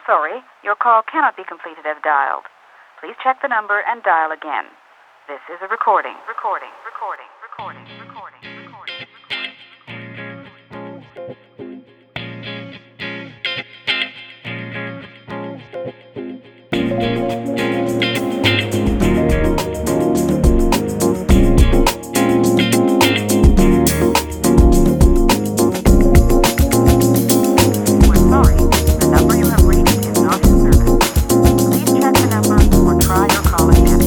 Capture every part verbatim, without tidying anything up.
sorry, your call cannot be completed as dialed. Please check the number and dial again. This is a recording. Recording, recording, recording, recording, recording, We're sorry, the number you have reached is not in service. Please check the number or try your call again.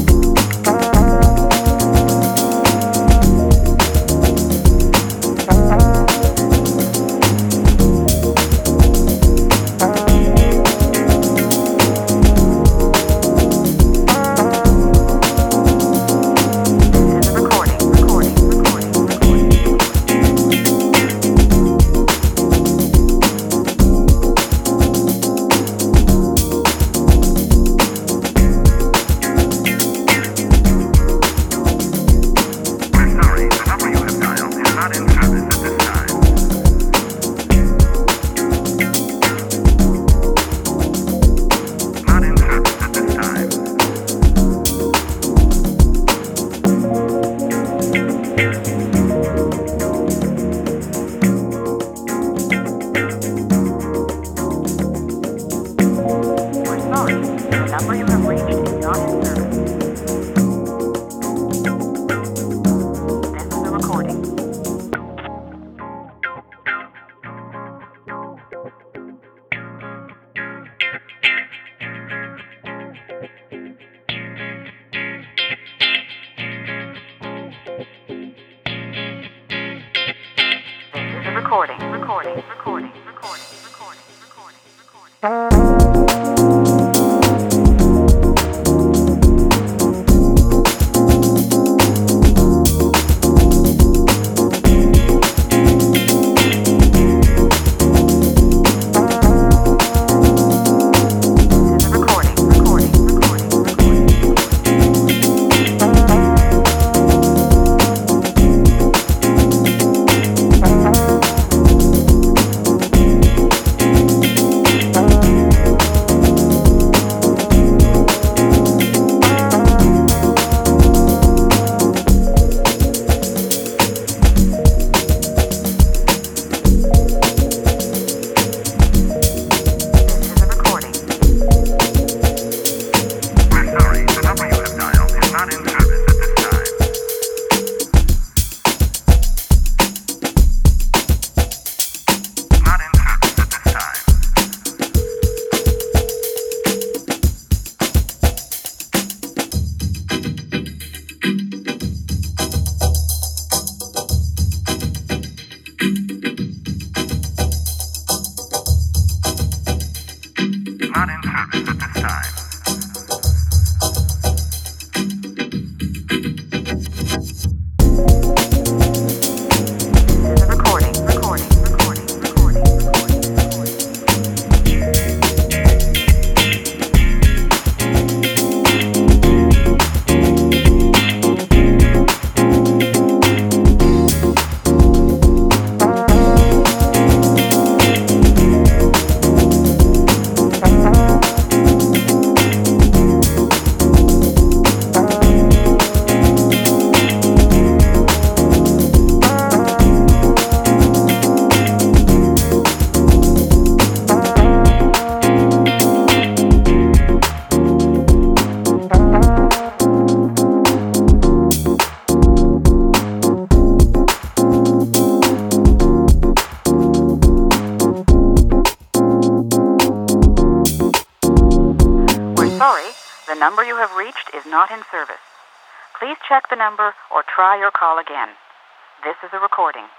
This is a recording, recording, recording, recording. We're sorry, the number you have dialed is not in service at this time. Not in service at this time. We're sorry, the number you have reached is not in service. This is a recording. This is a recording, recording, recording, recording, recording, recording, recording. This is a recording, recording, recording, recording. This is a recording. We're sorry, the number you have dialed is not in service at this time. Not in service at this time. Not in service at this time. This is a recording, recording, recording, recording, recording, recording. We're sorry, the number you have reached is not in service. Please check the number or try your call again. This is a recording.